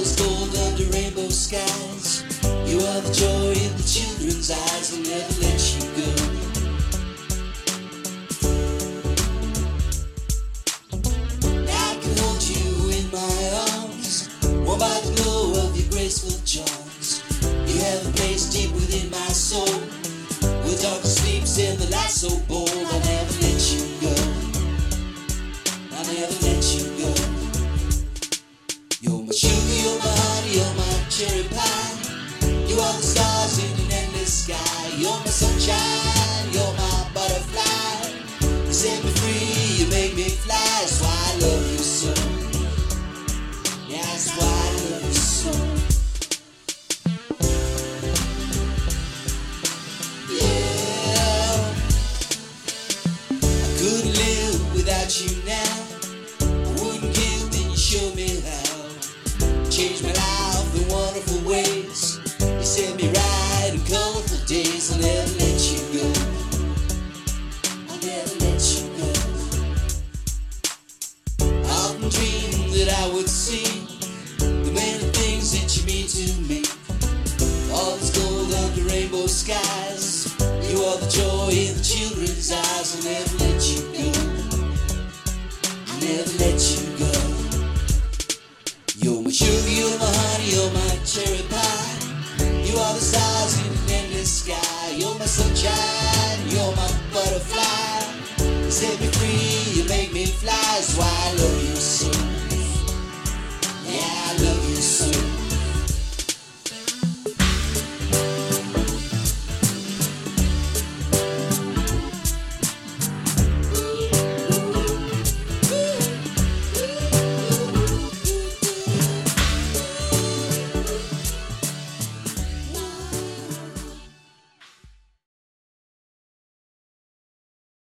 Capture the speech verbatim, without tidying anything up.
is gold under rainbow skies. You are the joy in the children's eyes. I'll never let you go. Now I can hold you in my arms, warmed by the glow of your graceful charms. You have a place deep within my soul, where darkness sleeps in the light so bold. I'll never let you go. I'll never let you go. You're my sugar, you're my honey, you're my cherry pie. You are the stars in an endless sky. You're my sunshine, you're my butterfly. You set me free, you make me fly. That's why I love you so. Yeah, that's why I love you so. Yeah, I couldn't live without you now. I wouldn't give, then you show me how. Changed my life in wonderful ways. You set me right in colorful days. I'll never let you go. I'll never let you go. I often dreamed that I would see the many things that you mean to me. All this gold under rainbow skies. You are the joy in the children's eyes. I'll never let you go. I'll never let you go. You're my sugar, you're my honey, you're my cherry pie. You are the stars in an endless sky. You're my sunshine, you're my butterfly. You set me free, you make me fly. That's why I love you.